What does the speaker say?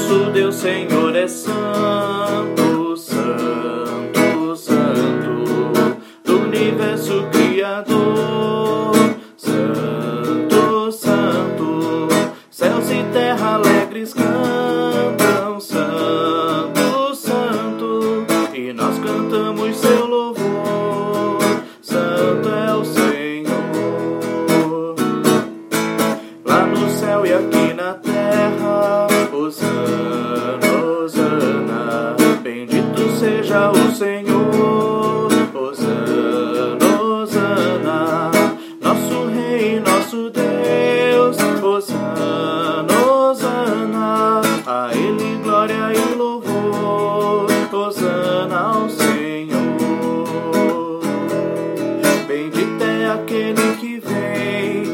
nosso Deus, Senhor, é santo, santo, santo, do universo criador. Santo, santo, céus e terra alegres cantam. Santo, santo, e nós cantamos seu louvor. Santo é o Senhor, lá no céu e aqui na terra. Hosana, Hosana, bendito seja o Senhor. Hosana, Hosana, nosso Rei, nosso Deus. Hosana, Hosana, a Ele glória e louvor. Hosana ao Senhor, bendito é aquele que vem